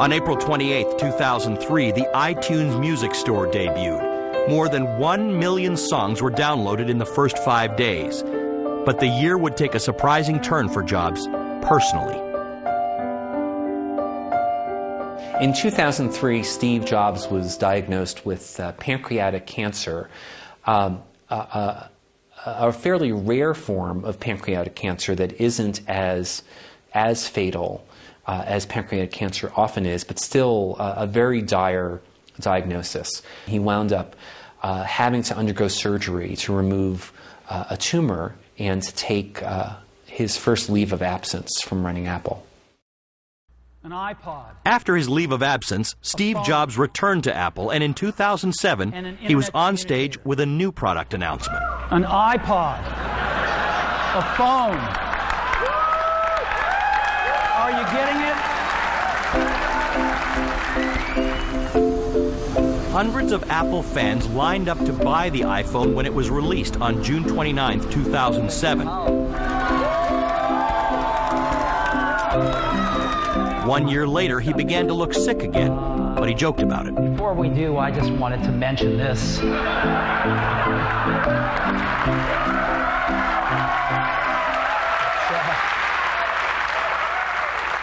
On April 28, 2003, the iTunes Music Store debuted. More than 1 million songs were downloaded in the first 5 days. But the year would take a surprising turn for Jobs personally. In 2003, Steve Jobs was diagnosed with pancreatic cancer, a fairly rare form of pancreatic cancer that isn't as fatal as pancreatic cancer often is, but still a very dire diagnosis. He wound up having to undergo surgery to remove a tumor and to take his first leave of absence from running Apple. An iPod. After his leave of absence, Steve Jobs returned to Apple, and in 2007, he was on stage with a new product announcement. An iPod. A phone. Are you getting it? Hundreds of Apple fans lined up to buy the iPhone when it was released on June 29, 2007. 1 year later, he began to look sick again, but he joked about it. Before we do, I just wanted to mention this.